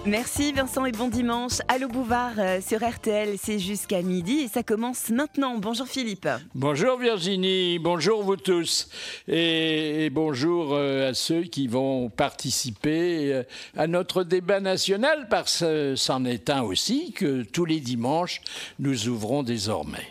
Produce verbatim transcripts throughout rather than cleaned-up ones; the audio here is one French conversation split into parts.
Merci Vincent et bon dimanche. Allô Bouvard euh, sur R T L, c'est jusqu'à midi et ça commence maintenant. Bonjour Philippe. Bonjour Virginie, bonjour vous tous et, et bonjour euh, à ceux qui vont participer euh, à notre débat national parce que c'en est un aussi que tous les dimanches nous ouvrons désormais.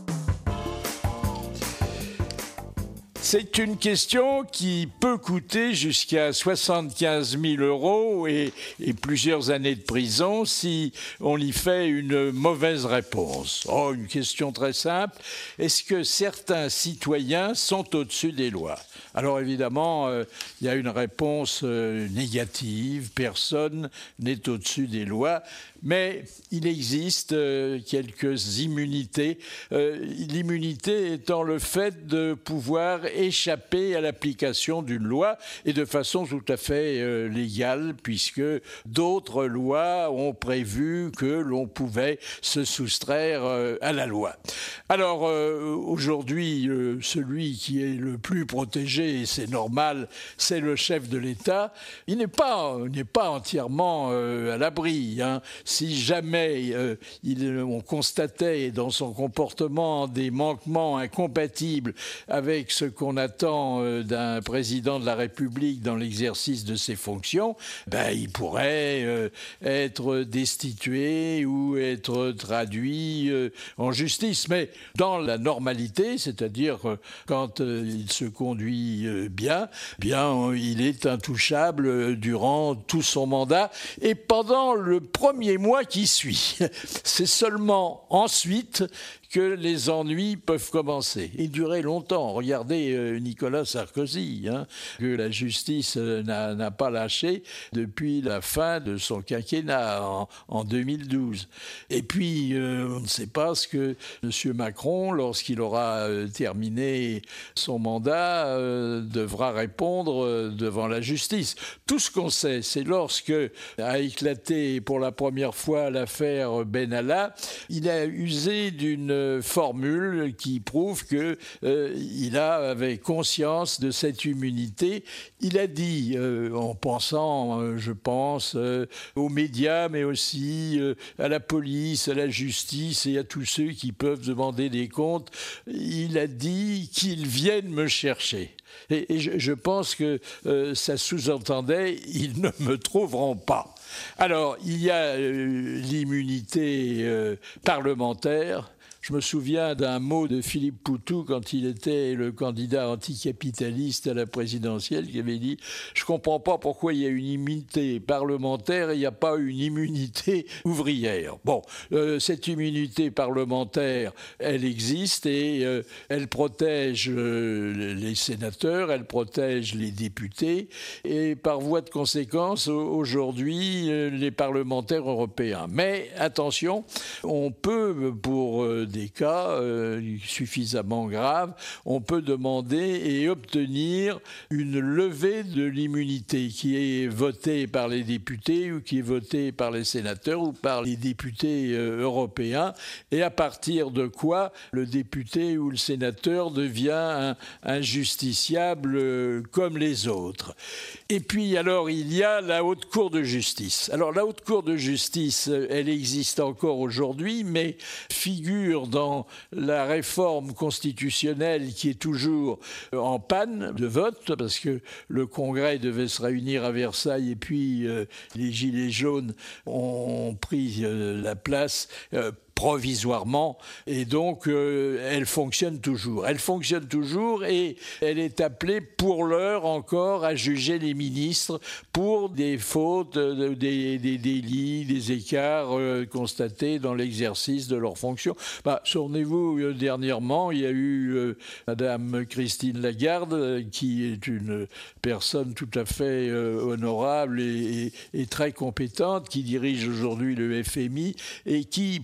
C'est une question qui peut coûter jusqu'à soixante-quinze mille euros et, et plusieurs années de prison si on y fait une mauvaise réponse. Oh, une question très simple. Est-ce que certains citoyens sont au-dessus des lois ? Alors évidemment, euh, il y a une réponse euh, négative. Personne n'est au-dessus des lois. Mais il existe euh, quelques immunités. Euh, l'immunité étant le fait de pouvoir échapper à l'application d'une loi et de façon tout à fait euh, légale, puisque d'autres lois ont prévu que l'on pouvait se soustraire euh, à la loi. Alors euh, aujourd'hui, euh, celui qui est le plus protégé, et c'est normal, c'est le chef de l'État. Il n'est pas, n'est pas entièrement euh, à l'abri, hein. Si jamais euh, il, on constatait dans son comportement des manquements incompatibles avec ce qu'on attend euh, d'un président de la République dans l'exercice de ses fonctions, ben, il pourrait euh, être destitué ou être traduit euh, en justice. Mais dans la normalité, c'est-à-dire euh, quand euh, il se conduit euh, bien, bien, il est intouchable durant tout son mandat et pendant le premier mois qui suit. C'est seulement ensuite que les ennuis peuvent commencer et durer longtemps. Regardez euh, Nicolas Sarkozy, hein, que la justice euh, n'a, n'a pas lâché depuis la fin de son quinquennat en, en deux mille douze. Et puis, euh, on ne sait pas ce que M. Macron, lorsqu'il aura euh, terminé son mandat, euh, devra répondre euh, devant la justice. Tout ce qu'on sait, c'est lorsque a éclaté pour la première fois l'affaire Benalla, il a usé d'une formule qui prouve qu'il euh, avait conscience de cette immunité. Il a dit, euh, en pensant, euh, je pense, euh, aux médias, mais aussi euh, à la police, à la justice et à tous ceux qui peuvent demander des comptes, il a dit qu'ils viennent me chercher. Et, et je, je pense que euh, ça sous-entendait « ils ne me trouveront pas ». Alors, il y a euh, l'immunité euh, parlementaire. Je me souviens d'un mot de Philippe Poutou quand il était le candidat anticapitaliste à la présidentielle qui avait dit « Je ne comprends pas pourquoi il y a une immunité parlementaire et il n'y a pas une immunité ouvrière ». Bon, euh, cette immunité parlementaire, elle existe et euh, elle protège euh, les sénateurs, elle protège les députés et par voie de conséquence, aujourd'hui, euh, les parlementaires européens. Mais attention, on peut, pour euh, des cas euh, suffisamment graves, on peut demander et obtenir une levée de l'immunité qui est votée par les députés ou qui est votée par les sénateurs ou par les députés euh, européens et à partir de quoi le député ou le sénateur devient un, un justiciable euh, comme les autres. Et puis alors il y a la Haute Cour de justice. Alors la Haute Cour de justice, elle existe encore aujourd'hui, mais figure dans la réforme constitutionnelle qui est toujours en panne de vote, parce que le Congrès devait se réunir à Versailles et puis euh, les Gilets jaunes ont pris euh, la place euh, provisoirement, et donc euh, elle fonctionne toujours. Elle fonctionne toujours et elle est appelée pour l'heure encore à juger les ministres pour des fautes, euh, des, des délits, des écarts euh, constatés dans l'exercice de leurs fonctions. Bah, souvenez-vous, euh, dernièrement, il y a eu euh, Madame Christine Lagarde, euh, qui est une personne tout à fait euh, honorable et, et, et très compétente, qui dirige aujourd'hui le F M I et qui, pour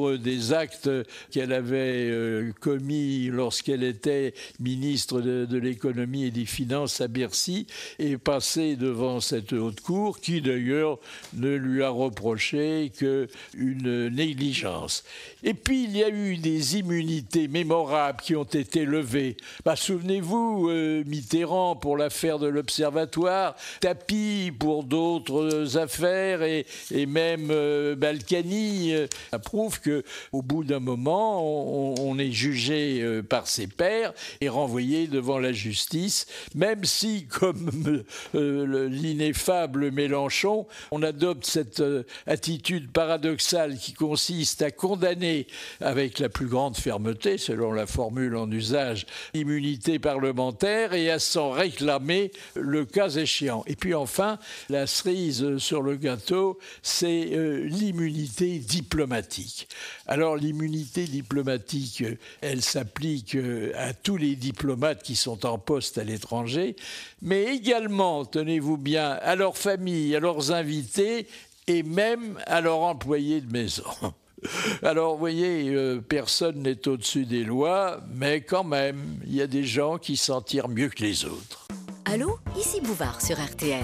nombre des actes qu'elle avait euh, commis lorsqu'elle était ministre de, de l'économie et des finances à Bercy est passée devant cette haute cour qui d'ailleurs ne lui a reproché qu'une négligence. Et puis il y a eu des immunités mémorables qui ont été levées. Bah, souvenez-vous, euh, Mitterrand pour l'affaire de l'Observatoire, Tapie pour d'autres affaires et, et même euh, Balkany. Euh, ça prouve qu'au bout d'un moment, on, on est jugé euh, par ses pairs et renvoyé devant la justice, même si, comme euh, l'ineffable Mélenchon, on adopte cette euh, attitude paradoxale qui consiste à condamner avec la plus grande fermeté, selon la formule en usage, l'immunité parlementaire et à s'en réclamer le cas échéant. Et puis enfin, la cerise sur le gâteau, c'est euh, l'immunité diplomatique. Alors l'immunité diplomatique, elle s'applique euh, à tous les diplomates qui sont en poste à l'étranger, mais également, tenez-vous bien, à leurs familles, à leurs invités et même à leurs employés de maison. Alors, vous voyez, euh, personne n'est au-dessus des lois, mais quand même, il y a des gens qui s'en tirent mieux que les autres. Allô, ici Bouvard sur R T L.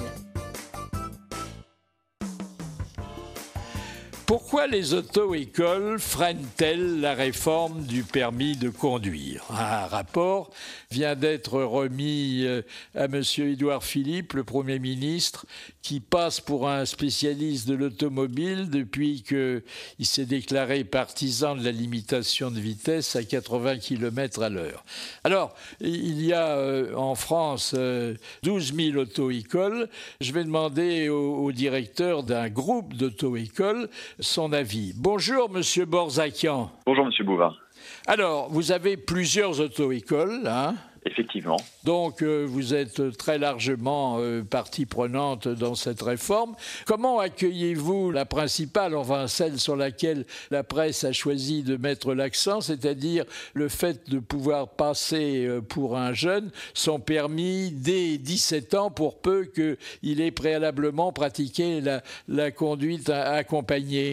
Pourquoi les auto-écoles freinent-elles la réforme du permis de conduire ? Un rapport vient d'être remis à M. Édouard Philippe, le Premier ministre, qui passe pour un spécialiste de l'automobile depuis qu'il s'est déclaré partisan de la limitation de vitesse à quatre-vingts kilomètres à l'heure. Alors, il y a euh, en France euh, douze mille auto-écoles. Je vais demander au, au directeur d'un groupe d'auto-écoles son avis. Bonjour, Monsieur Borzakian. Bonjour, Monsieur Bouvard. Alors, vous avez plusieurs auto-écoles, hein ? Effectivement. Donc, euh, vous êtes très largement euh, partie prenante dans cette réforme. Comment accueillez-vous la principale, enfin celle sur laquelle la presse a choisi de mettre l'accent, c'est-à-dire le fait de pouvoir passer euh, pour un jeune son permis dès dix-sept ans, pour peu qu'il ait préalablement pratiqué la, la conduite accompagnée ?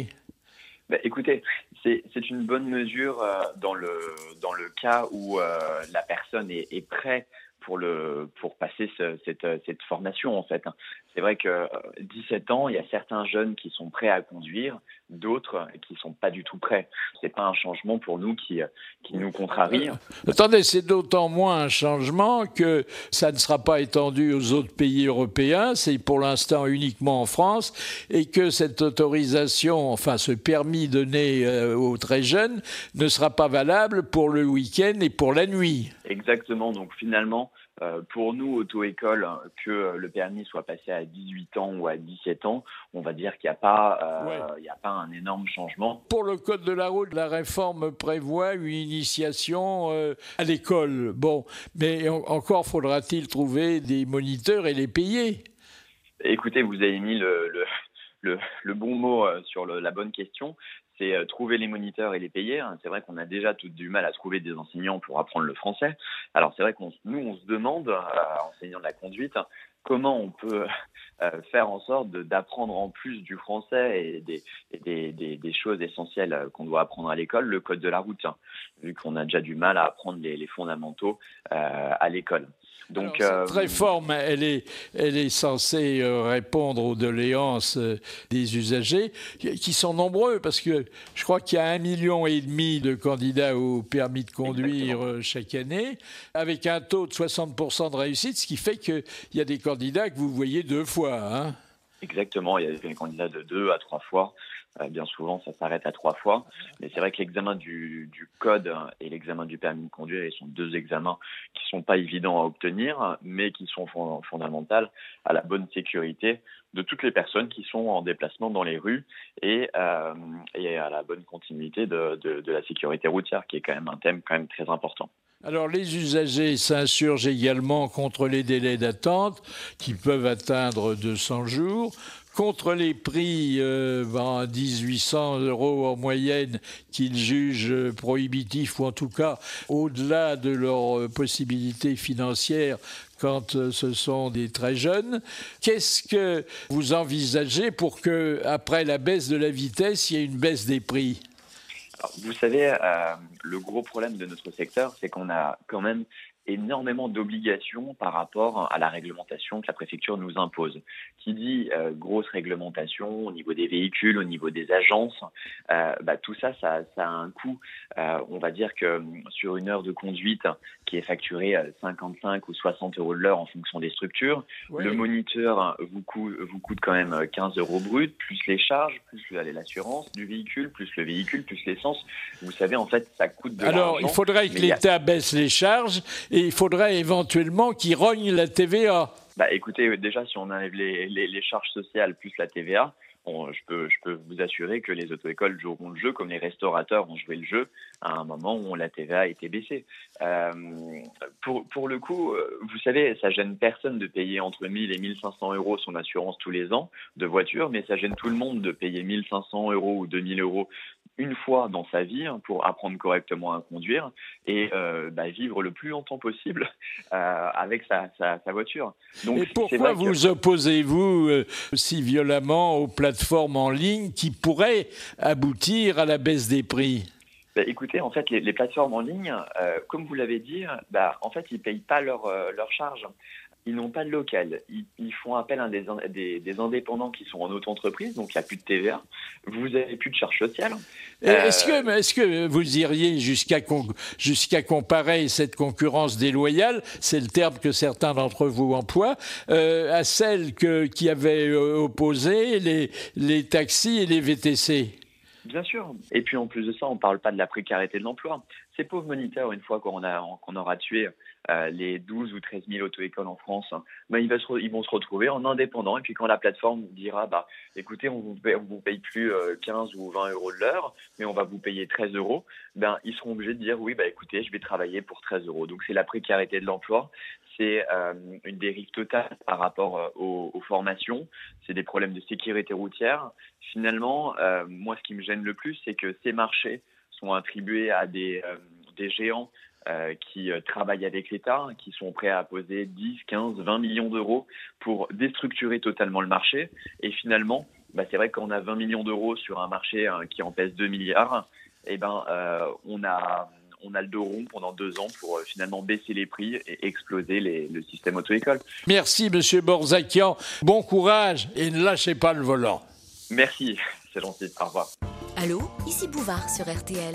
Bah, écoutez, c'est, c'est une bonne mesure euh, dans le dans le cas où euh, la personne est, est prête pour le pour passer ce, cette cette formation en fait. C'est vrai que euh, dix-sept ans, il y a certains jeunes qui sont prêts à conduire, d'autres qui sont pas du tout prêts. C'est pas un changement pour nous qui qui nous contrarie. Euh, attendez, c'est d'autant moins un changement que ça ne sera pas étendu aux autres pays européens, c'est pour l'instant uniquement en France, et que cette autorisation, enfin ce permis donné euh, aux très jeunes, ne sera pas valable pour le week-end et pour la nuit. Exactement, donc finalement, Euh, pour nous, auto-école, que le permis soit passé à dix-huit ans ou à dix-sept ans, on va dire qu'il n'y a pas, euh, ouais. il n'y a pas un énorme changement. Pour le code de la route, la réforme prévoit une initiation euh, à l'école. Bon, mais en- encore faudra-t-il trouver des moniteurs et les payer. Écoutez, vous avez mis le, le, le, le bon mot euh, sur le, la bonne question. C'est euh, trouver les moniteurs et les payer. Hein. C'est vrai qu'on a déjà tout du mal à trouver des enseignants pour apprendre le français. Alors c'est vrai qu'on nous, on se demande, euh, enseignants de la conduite, comment on peut euh, faire en sorte de, d'apprendre en plus du français et, des, et des, des, des choses essentielles qu'on doit apprendre à l'école, le code de la route, hein, vu qu'on a déjà du mal à apprendre les, les fondamentaux euh, à l'école. Donc, Alors, cette euh, réforme, elle est, elle est censée euh, répondre aux doléances euh, des usagers, qui qui sont nombreux, parce que je crois qu'il y a un million et demi de candidats au permis de conduire euh, chaque année, avec un taux de soixante pour cent de réussite, ce qui fait qu'il y a des candidats que vous voyez deux fois. Hein. Exactement, il y a des candidats de deux à trois fois. Euh, bien souvent, ça s'arrête à trois fois. Mais c'est vrai que l'examen du, du code et l'examen du permis de conduire, ils sont deux examens qui sont pas évidents à obtenir, mais qui sont fond- fondamentaux à la bonne sécurité de toutes les personnes qui sont en déplacement dans les rues et, euh, et à la bonne continuité de, de, de la sécurité routière, qui est quand même un thème quand même très important. Alors, les usagers s'insurgent également contre les délais d'attente qui peuvent atteindre deux cents jours, contre les prix euh, ben, dix-huit cents euros en moyenne qu'ils jugent prohibitifs, ou en tout cas au-delà de leurs possibilités financières quand euh, ce sont des très jeunes. Qu'est-ce que vous envisagez pour que, après la baisse de la vitesse, il y ait une baisse des prix ? Alors, vous savez, euh, le gros problème de notre secteur, c'est qu'on a quand même énormément d'obligations par rapport à la réglementation que la préfecture nous impose. Qui dit euh, grosse réglementation au niveau des véhicules, au niveau des agences, euh, bah, tout ça, ça, ça a un coût. Euh, on va dire que sur une heure de conduite qui est facturée à cinquante-cinq ou soixante euros de l'heure en fonction des structures, oui. Le moniteur vous coûte, vous coûte quand même quinze euros brut, plus les charges, plus l'assurance du véhicule, plus le véhicule, plus l'essence. Vous savez, en fait, ça coûte de l'argent. Alors, il faudrait que l'État a... baisse les charges et il faudrait éventuellement qu'il rogne la T V A. Bah, écoutez, déjà, si on enlève les, les, les charges sociales plus la T V A, on, je, peux, je peux vous assurer que les auto-écoles joueront le jeu comme les restaurateurs ont joué le jeu à un moment où la T V A a été baissée. Euh, pour, pour le coup, vous savez, ça gêne personne de payer entre mille et mille cinq cents euros son assurance tous les ans de voiture, mais ça gêne tout le monde de payer mille cinq cents euros ou deux mille euros une fois dans sa vie pour apprendre correctement à conduire et euh, bah, vivre le plus longtemps possible euh, avec sa, sa, sa voiture. Donc, et pourquoi vous que... opposez-vous euh, si violemment aux plateformes en ligne qui pourraient aboutir à la baisse des prix ? Bah, écoutez, en fait, les, les plateformes en ligne, euh, comme vous l'avez dit, bah, en fait, ils ne payent pas leurs euh, leur charges. Ils n'ont pas de local. Ils, ils font appel à des, des, des indépendants qui sont en auto-entreprise, donc il n'y a plus de T V A. Vous n'avez plus de charges sociales. Euh... Est-ce que, est-ce que vous iriez jusqu'à, con, jusqu'à comparer cette concurrence déloyale, c'est le terme que certains d'entre vous emploient, euh, à celle que, qui avait opposé les, les taxis et les V T C ? Bien sûr. Et puis en plus de ça, on ne parle pas de la précarité de l'emploi. Ces pauvres moniteurs, une fois qu'on, a, qu'on aura tué euh, les douze ou treize mille auto-écoles en France, hein, bah, ils, va se, ils vont se retrouver en indépendant. Et puis quand la plateforme dira, bah, écoutez, on ne vous, vous paye plus euh, quinze ou vingt euros de l'heure, mais on va vous payer treize euros, ben, ils seront obligés de dire, oui, bah, écoutez, je vais travailler pour treize euros. Donc c'est la précarité de l'emploi. C'est euh, une dérive totale par rapport euh, aux, aux formations. C'est des problèmes de sécurité routière. Finalement, euh, moi, ce qui me gêne le plus, c'est que ces marchés sont attribués à des, euh, des géants euh, qui euh, travaillent avec l'État, qui sont prêts à poser dix, quinze, vingt millions d'euros pour déstructurer totalement le marché. Et finalement, bah, c'est vrai qu'on a vingt millions d'euros sur un marché hein, qui en pèse deux milliards. Et ben, euh, on a... on a le dos rond pendant deux ans pour euh, finalement baisser les prix et exploser les, le système auto-école. Merci, Monsieur Borzakian. Bon courage et ne lâchez pas le volant. Merci, c'est gentil. Au revoir. Allô, ici Bouvard sur R T L.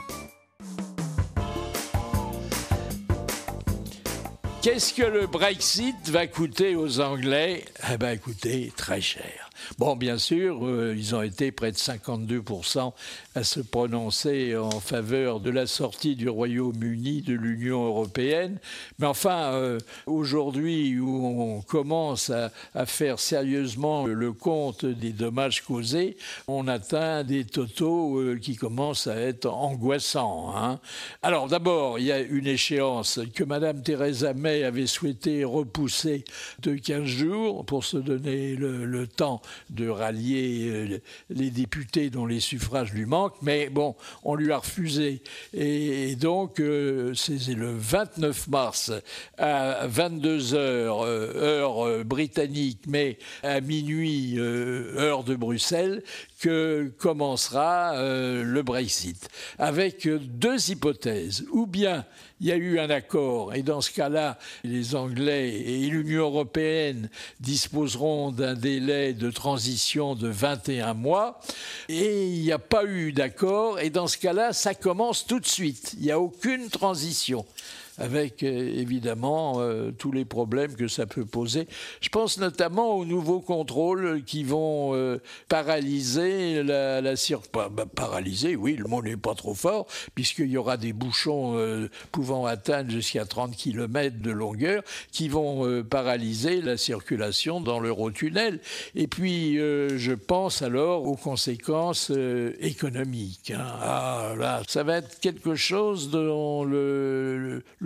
Qu'est-ce que le Brexit va coûter aux Anglais ? Eh bien, écoutez, très cher. Bon, bien sûr, euh, ils ont été près de cinquante-deux pour cent à se prononcer en faveur de la sortie du Royaume-Uni de l'Union européenne. Mais enfin, euh, aujourd'hui où on commence à, à faire sérieusement le compte des dommages causés, on atteint des totaux euh, qui commencent à être angoissants. Hein. Alors d'abord, il y a une échéance que Mme Theresa May avait souhaité repousser de quinze jours pour se donner le, le temps de rallier les députés dont les suffrages lui manquent, mais bon, on lui a refusé. Et, et donc, euh, c'est le vingt-neuf mars à vingt-deux heures, euh, heure britannique, mais à minuit, euh, heure de Bruxelles, que commencera euh, le Brexit, avec deux hypothèses. Ou bien il y a eu un accord, et dans ce cas-là, les Anglais et l'Union européenne disposeront d'un délai de transition de vingt et un mois, et il n'y a pas eu d'accord, et dans ce cas-là, ça commence tout de suite. Il n'y a aucune transition, avec euh, évidemment euh, tous les problèmes que ça peut poser. Je pense notamment aux nouveaux contrôles qui vont euh, paralyser la, la circulation. Bah, paralyser, oui, le mot n'est pas trop fort, puisqu'il y aura des bouchons euh, pouvant atteindre jusqu'à trente kilomètres de longueur qui vont euh, paralyser la circulation dans l'Eurotunnel. Et puis, euh, je pense alors aux conséquences euh, économiques. Hein. Ah là, ça va être quelque chose dont le, le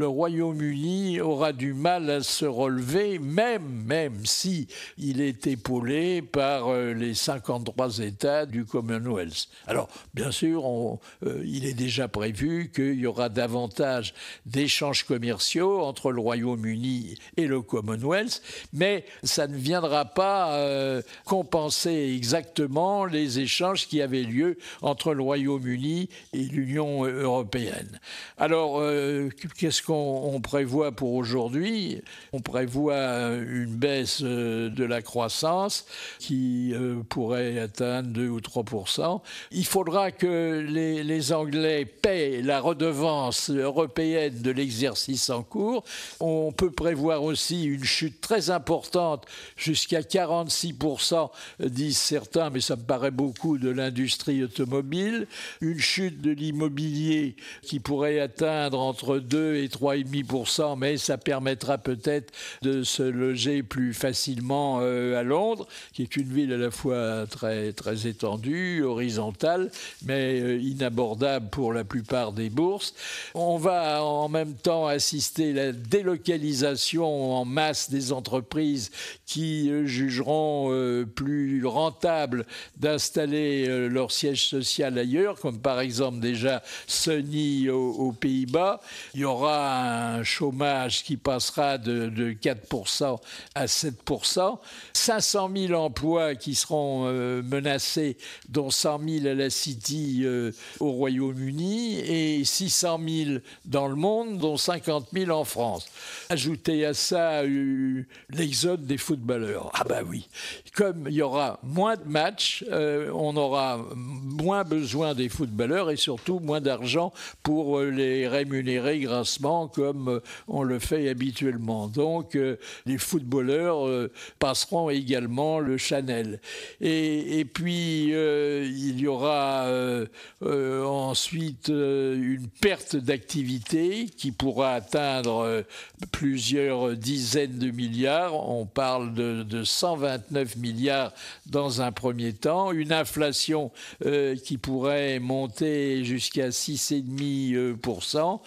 le Royaume-Uni aura du mal à se relever, même, même si il est épaulé par euh, les cinquante-trois États du Commonwealth. Alors, bien sûr, on, euh, il est déjà prévu qu'il y aura davantage d'échanges commerciaux entre le Royaume-Uni et le Commonwealth, mais ça ne viendra pas euh, compenser exactement les échanges qui avaient lieu entre le Royaume-Uni et l'Union européenne. Alors, euh, qu'est-ce qu'on on prévoit pour aujourd'hui ? On prévoit une baisse euh, de la croissance qui euh, pourrait atteindre deux ou trois pour cent. Il faudra que les, les Anglais paient la redevance européenne de l'exercice en cours. On peut prévoir aussi une chute très importante, jusqu'à quarante-six pour cent, disent certains, mais ça me paraît beaucoup, de l'industrie automobile. Une chute de l'immobilier qui pourrait atteindre entre deux et trois virgule cinq pour cent, mais ça permettra peut-être de se loger plus facilement euh, à Londres, qui est une ville à la fois très, très étendue, horizontale, mais euh, inabordable pour la plupart des bourses. On va en même temps assister à la délocalisation en masse des entreprises qui euh, jugeront euh, plus rentable d'installer euh, leur siège social ailleurs, comme par exemple déjà Sony aux, aux Pays-Bas. Il y aura un chômage qui passera de, de quatre pour cent à sept pour cent. cinq cent mille emplois qui seront euh, menacés, dont cent mille à la City euh, au Royaume-Uni et six cent mille dans le monde, dont cinquante mille en France. Ajoutez à ça euh, l'exode des footballeurs. Ah ben oui, comme il y aura moins de matchs, euh, on aura moins besoin des footballeurs et surtout moins d'argent pour euh, les rémunérer grassement comme euh, on le fait habituellement. Donc euh, les footballeurs euh, passeront également le Chanel. Et, et puis euh, il y aura euh, euh, ensuite euh, une perte d'activité qui pourra atteindre euh, plusieurs dizaines de milliards. On parle de, de cent vingt-neuf milliards dans un premier temps. Une inflation euh, qui pourrait monter jusqu'à six virgule cinq pour cent.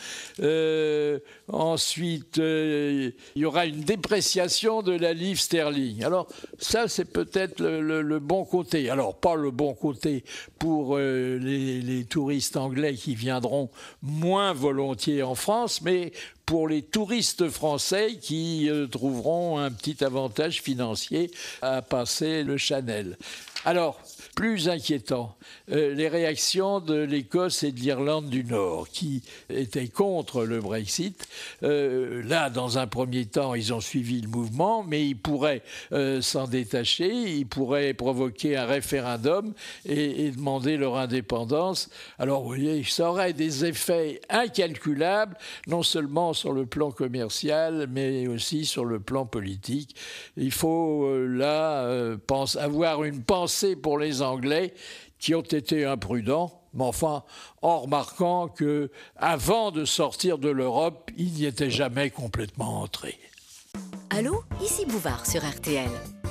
Euh, ensuite, euh, il y aura une dépréciation de la livre sterling. Alors ça, c'est peut-être le, le, le bon côté. Alors pas le bon côté pour euh, les, les touristes anglais qui viendront moins volontiers en France, mais pour les touristes français qui euh, trouveront un petit avantage financier à passer le Chanel. Alors, plus inquiétant, euh, les réactions de l'Écosse et de l'Irlande du Nord, qui étaient contre le Brexit. Euh, là, dans un premier temps, ils ont suivi le mouvement, mais ils pourraient euh, s'en détacher, ils pourraient provoquer un référendum et, et demander leur indépendance. Alors, vous voyez, ça aurait des effets incalculables, non seulement sur le plan commercial, mais aussi sur le plan politique. Il faut euh, là euh, pense, avoir une pensée pour les Anglais qui ont été imprudents, mais enfin en remarquant qu'avant de sortir de l'Europe, ils n'y étaient jamais complètement entrés. Allô, ici Bouvard sur R T L.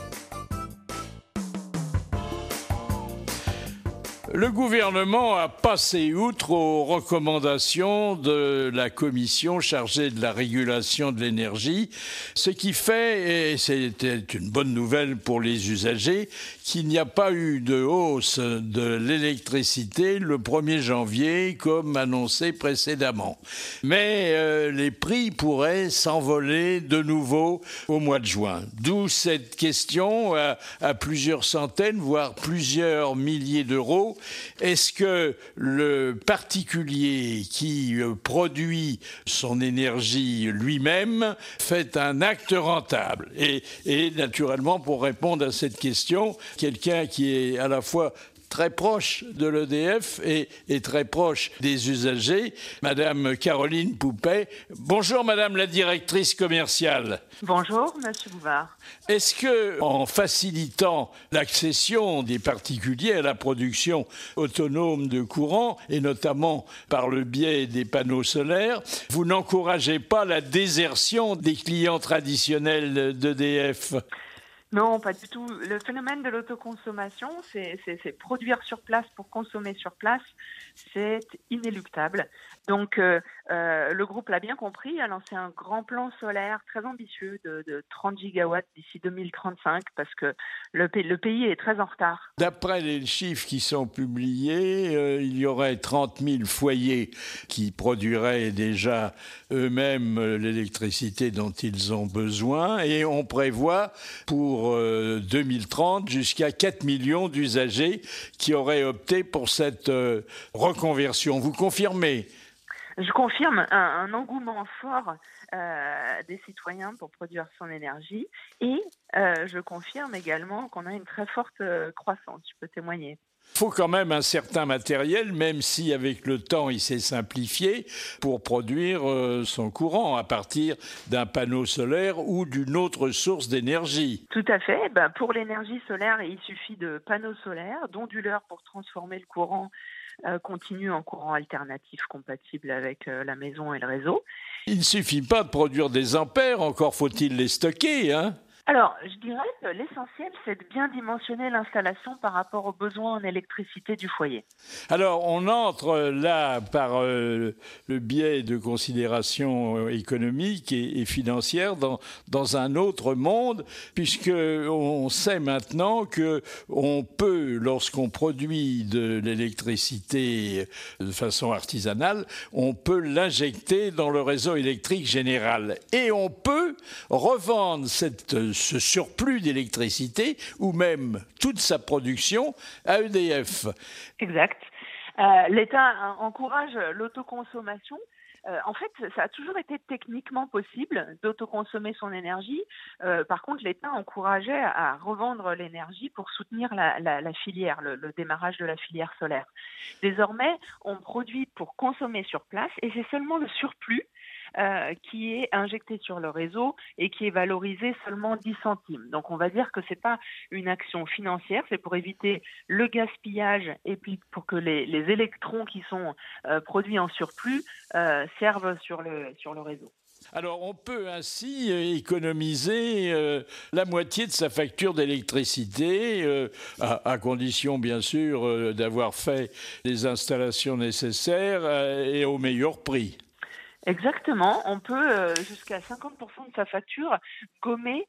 Le gouvernement a passé outre aux recommandations de la commission chargée de la régulation de l'énergie, ce qui fait, et c'était une bonne nouvelle pour les usagers, qu'il n'y a pas eu de hausse de l'électricité le premier janvier comme annoncé précédemment. Mais euh, les prix pourraient s'envoler de nouveau au mois de juin. D'où cette question à, à plusieurs centaines, voire plusieurs milliers d'euros. Est-ce que le particulier qui produit son énergie lui-même fait un acte rentable ? Et, et naturellement, pour répondre à cette question, quelqu'un qui est à la fois très proche de l'E D F et, et très proche des usagers, Madame Caroline Poupet. Bonjour Madame la directrice commerciale. Bonjour Monsieur Bouvard. Est-ce que, en facilitant l'accession des particuliers à la production autonome de courant, et notamment par le biais des panneaux solaires, vous n'encouragez pas la désertion des clients traditionnels d'E D F ? Non, pas du tout. Le phénomène de l'autoconsommation, c'est, c'est, c'est produire sur place pour consommer sur place, c'est inéluctable. Donc, euh, euh, le groupe l'a bien compris, a lancé un grand plan solaire très ambitieux de, de trente gigawatts d'ici deux mille trente-cinq, parce que le, le pays est très en retard. D'après les chiffres qui sont publiés, euh, il y aurait trente mille foyers qui produiraient déjà eux-mêmes l'électricité dont ils ont besoin, et on prévoit pour euh, deux mille trente jusqu'à quatre millions d'usagers qui auraient opté pour cette euh, reconversion. Vous confirmez ? Je confirme un, un engouement fort euh, des citoyens pour produire son énergie, et euh, je confirme également qu'on a une très forte euh, croissance, je peux témoigner. Il faut quand même un certain matériel, même si avec le temps il s'est simplifié, pour produire euh, son courant à partir d'un panneau solaire ou d'une autre source d'énergie. Tout à fait. Ben, pour l'énergie solaire, il suffit de panneaux solaires, d'onduleurs pour transformer le courant euh, continu en courant alternatif compatible avec euh, la maison et le réseau. Il ne suffit pas de produire des ampères, encore faut-il les stocker, hein ? Alors, je dirais que l'essentiel, c'est de bien dimensionner l'installation par rapport aux besoins en électricité du foyer. Alors, on entre là par euh, le biais de considérations économiques et, et financières dans, dans un autre monde, puisqu'on sait maintenant qu'on peut, lorsqu'on produit de l'électricité de façon artisanale, on peut l'injecter dans le réseau électrique général. Et on peut revendre cette ce surplus d'électricité ou même toute sa production à E D F. Exact. Euh, L'État encourage l'autoconsommation. Euh, en fait, ça a toujours été techniquement possible d'autoconsommer son énergie. Euh, par contre, l'État encourageait à revendre l'énergie pour soutenir la, la, la filière, le, le démarrage de la filière solaire. Désormais, on produit pour consommer sur place et c'est seulement le surplus Euh, qui est injecté sur le réseau et qui est valorisé seulement dix centimes. Donc on va dire que c'est pas une action financière, c'est pour éviter le gaspillage et puis pour que les, les électrons qui sont euh, produits en surplus euh, servent sur le, sur le réseau. Alors, on peut ainsi économiser euh, la moitié de sa facture d'électricité, euh, à, à condition, bien sûr, euh, d'avoir fait les installations nécessaires euh, et au meilleur prix. Exactement, on peut euh, jusqu'à cinquante pour cent de sa facture gommer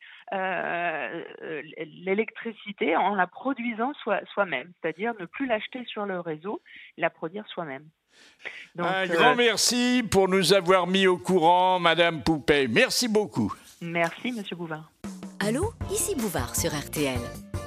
euh, l'électricité en la produisant soi, soi-même, c'est-à-dire ne plus l'acheter sur le réseau, la produire soi-même. Donc, un euh, grand merci pour nous avoir mis au courant, Madame Poupet. Merci beaucoup. Merci, Monsieur Bouvard. Allô, ici Bouvard sur R T L.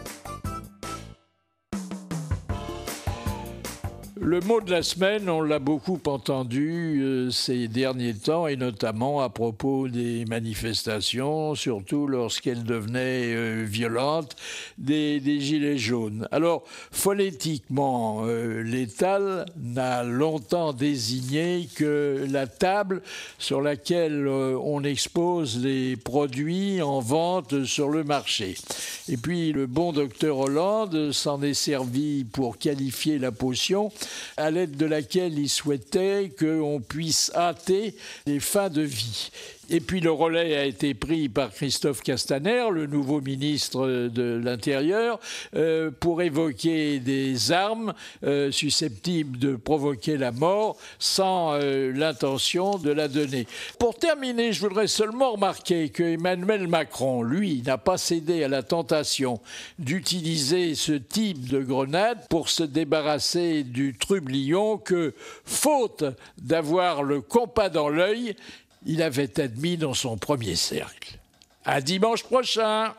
Le mot de la semaine, on l'a beaucoup entendu euh, ces derniers temps, et notamment à propos des manifestations, surtout lorsqu'elles devenaient euh, violentes, des, des gilets jaunes. Alors, phonétiquement, euh, l'étal n'a longtemps désigné que la table sur laquelle euh, on expose les produits en vente sur le marché. Et puis, le bon docteur Hollande s'en est servi pour qualifier la potion à l'aide de laquelle il souhaitait qu'on puisse hâter les fins de vie. Et puis le relais a été pris par Christophe Castaner, le nouveau ministre de l'Intérieur, euh, pour évoquer des armes euh, susceptibles de provoquer la mort sans euh, l'intention de la donner. Pour terminer, je voudrais seulement remarquer que Emmanuel Macron, lui, n'a pas cédé à la tentation d'utiliser ce type de grenade pour se débarrasser du trublion que, faute d'avoir le compas dans l'œil, il avait admis dans son premier cercle. À dimanche prochain.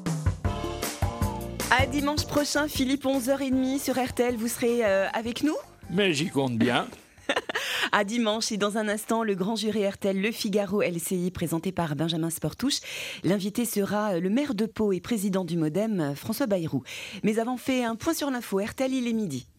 À dimanche prochain, Philippe, onze heures trente sur R T L, vous serez euh, avec nous ? Mais j'y compte bien. À dimanche, et dans un instant, le grand jury R T L Le Figaro L C I présenté par Benjamin Sportouche. L'invité sera le maire de Pau et président du Modem, François Bayrou. Mais avant, fait un point sur l'info. R T L, il est midi.